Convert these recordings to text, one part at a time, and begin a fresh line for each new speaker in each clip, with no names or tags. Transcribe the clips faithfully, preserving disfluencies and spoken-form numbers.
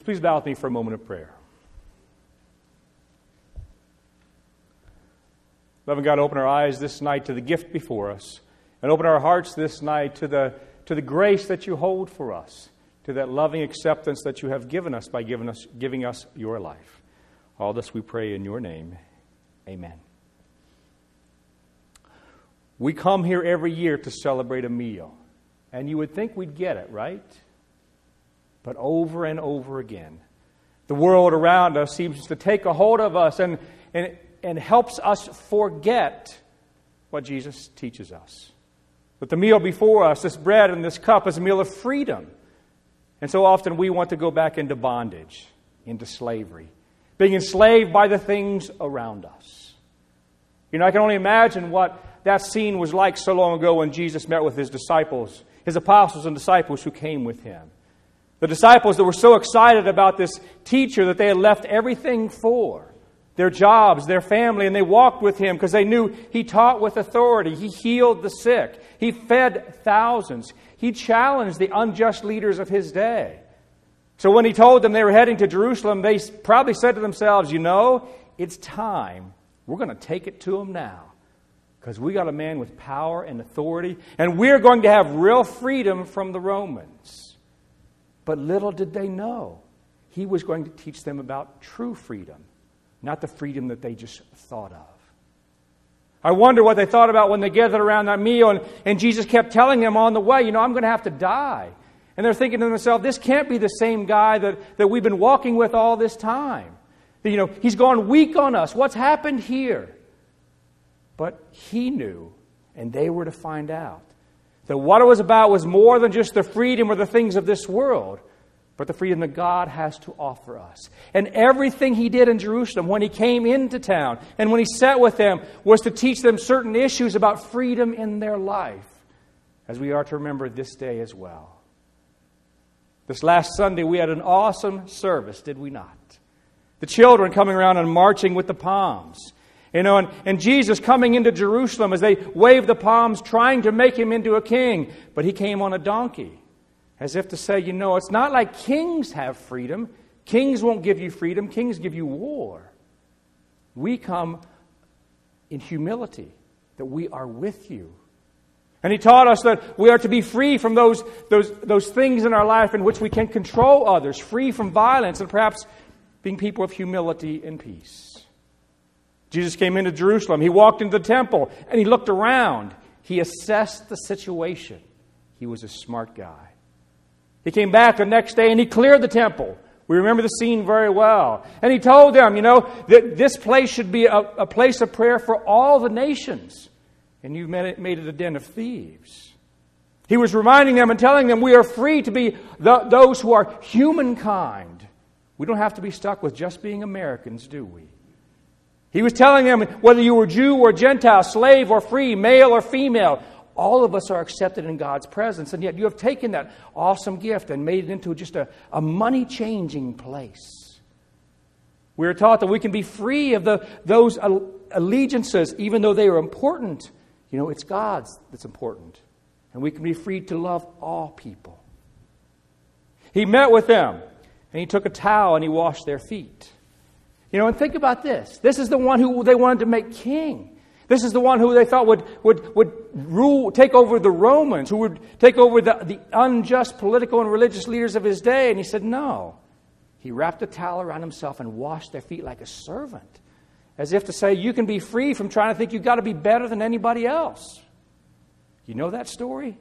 Please bow with me for a moment of prayer. Loving God, open our eyes this night to the gift before us, and open our hearts this night to the, to the grace that you hold for us, to that loving acceptance that you have given us by giving us, giving us your life. All this we pray in your name. Amen. We come here every year to celebrate a meal, and you would think we'd get it, right? But over and over again, the world around us seems to take a hold of us and, and, and helps us forget what Jesus teaches us. That the meal before us, this bread and this cup, is a meal of freedom. And so often we want to go back into bondage, into slavery, being enslaved by the things around us. You know, I can only imagine what that scene was like so long ago when Jesus met with his disciples, his apostles and disciples who came with him. The disciples that were so excited about this teacher that they had left everything for, their jobs, their family, and they walked with him because they knew he taught with authority. He healed the sick. He fed thousands. He challenged the unjust leaders of his day. So when he told them they were heading to Jerusalem, they probably said to themselves, you know, it's time. We're going to take it to him now because we got a man with power and authority, and we're going to have real freedom from the Romans. But little did they know, he was going to teach them about true freedom, not the freedom that they just thought of. I wonder what they thought about when they gathered around that meal, and, and Jesus kept telling them on the way, you know, I'm going to have to die. And they're thinking to themselves, this can't be the same guy that, that we've been walking with all this time. You know, he's gone weak on us. What's happened here? But he knew, and they were to find out, that what it was about was more than just the freedom or the things of this world, but the freedom that God has to offer us. And everything he did in Jerusalem when he came into town and when he sat with them was to teach them certain issues about freedom in their life, as we are to remember this day as well. This last Sunday we had an awesome service, did we not? The children coming around and marching with the palms. You know, and, and Jesus coming into Jerusalem as they waved the palms, trying to make him into a king. But he came on a donkey, as if to say, you know, it's not like kings have freedom. Kings won't give you freedom. Kings give you war. We come in humility, that we are with you. And he taught us that we are to be free from those, those, those things in our life in which we can control others, free from violence, and perhaps being people of humility and peace. Jesus came into Jerusalem. He walked into the temple and he looked around. He assessed the situation. He was a smart guy. He came back the next day and he cleared the temple. We remember the scene very well. And he told them, you know, that this place should be a, a place of prayer for all the nations. And you've made it, made it a den of thieves. He was reminding them and telling them we are free to be the, those who are humankind. We don't have to be stuck with just being Americans, do we? He was telling them whether you were Jew or Gentile, slave or free, male or female, all of us are accepted in God's presence. And yet you have taken that awesome gift and made it into just a, a money-changing place. We are taught that we can be free of the, those allegiances, even though they are important. You know, it's God's that's important. And we can be free to love all people. He met with them, and he took a towel and he washed their feet. You know, and think about this. This is the one who they wanted to make king. This is the one who they thought would, would, would rule, take over the Romans, who would take over the, the unjust political and religious leaders of his day. And he said, no. He wrapped a towel around himself and washed their feet like a servant, as if to say, you can be free from trying to think you've got to be better than anybody else. You know that story?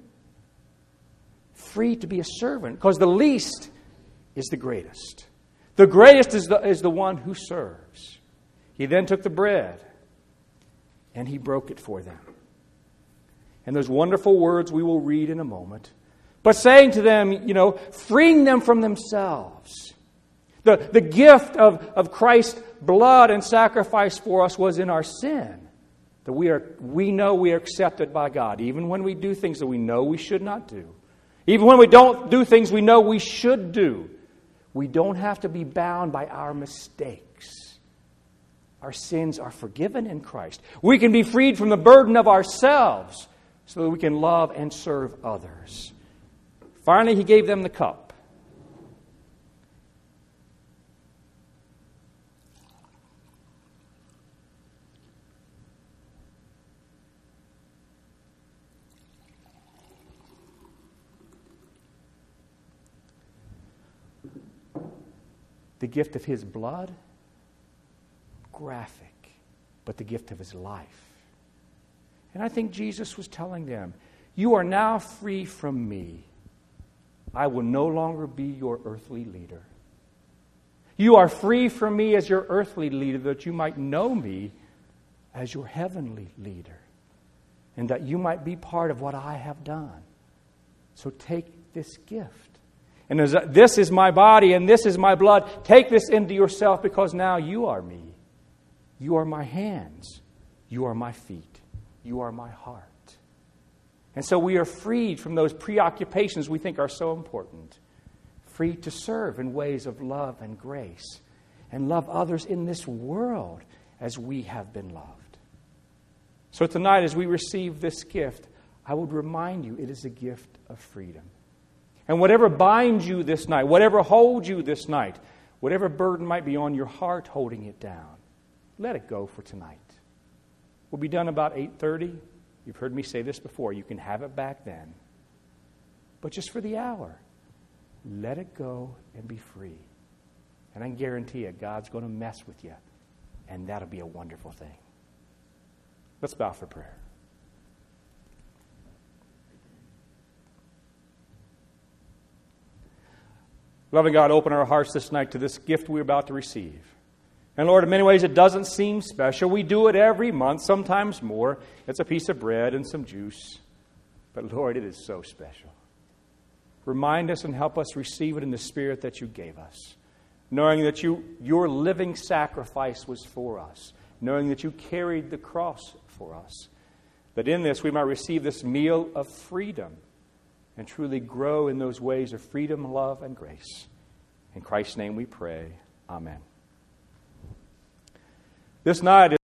Free to be a servant, because the least is the greatest. The greatest is the, is the one who serves. He then took the bread and he broke it for them. And those wonderful words we will read in a moment. But saying to them, you know, freeing them from themselves. The, the gift of, of Christ's blood and sacrifice for us was in our sin. That we are we know we are accepted by God, even when we do things that we know we should not do. Even when we don't do things we know we should do. We don't have to be bound by our mistakes. Our sins are forgiven in Christ. We can be freed from the burden of ourselves so that we can love and serve others. Finally, he gave them the cup. The gift of His blood, graphic, but the gift of His life. And I think Jesus was telling them, you are now free from me. I will no longer be your earthly leader. You are free from me as your earthly leader, that you might know me as your heavenly leader, and that you might be part of what I have done. So take this gift. And as this is my body and this is my blood, take this into yourself, because now you are me. You are my hands. You are my feet. You are my heart. And so we are freed from those preoccupations we think are so important. Free to serve in ways of love and grace, and love others in this world as we have been loved. So tonight, as we receive this gift, I would remind you it is a gift of freedom. And whatever binds you this night, whatever holds you this night, whatever burden might be on your heart holding it down, let it go for tonight. We'll be done about eight thirty. You've heard me say this before. You can have it back then. But just for the hour, let it go and be free. And I guarantee you, God's going to mess with you. And that'll be a wonderful thing. Let's bow for prayer. Loving God, open our hearts this night to this gift we're about to receive. And Lord, in many ways it doesn't seem special. We do it every month, sometimes more. It's a piece of bread and some juice. But Lord, it is so special. Remind us and help us receive it in the spirit that you gave us. Knowing that you, your living sacrifice was for us. Knowing that you carried the cross for us. That in this we might receive this meal of freedom and truly grow in those ways of freedom, love, and grace. In Christ's name we pray. Amen. This night